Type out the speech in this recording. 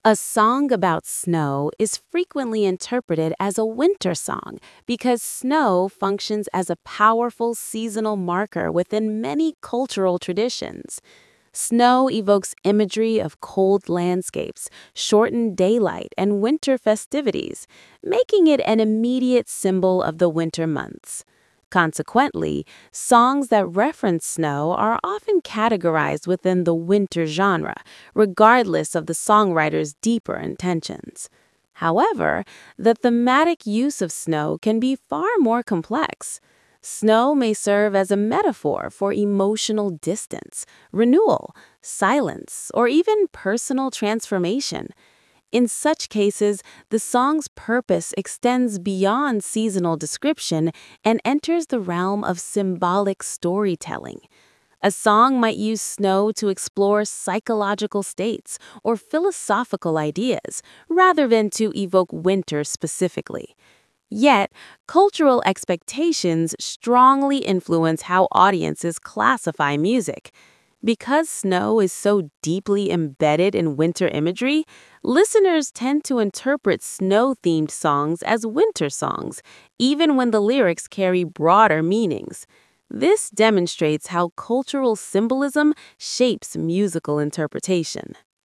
A song about snow is frequently interpreted as a winter song because snow functions as a powerful seasonal marker within many cultural traditions. Snow evokes imagery of cold landscapes, shortened daylight, and winter festivities, making it an immediate symbol of the winter months. Consequently, songs that reference snow are often categorized within the winter genre, regardless of the songwriter's deeper intentions. However, the thematic use of snow can be far more complex. Snow may serve as a metaphor for emotional distance, renewal, silence, or even personal transformation. In such cases, the song's purpose extends beyond seasonal description and enters the realm of symbolic storytelling. A song might use snow to explore psychological states or philosophical ideas, rather than to evoke winter specifically. Yet, cultural expectations strongly influence how audiences classify music. Because snow is so deeply embedded in winter imagery, listeners tend to interpret snow-themed songs as winter songs, even when the lyrics carry broader meanings. This demonstrates how cultural symbolism shapes musical interpretation.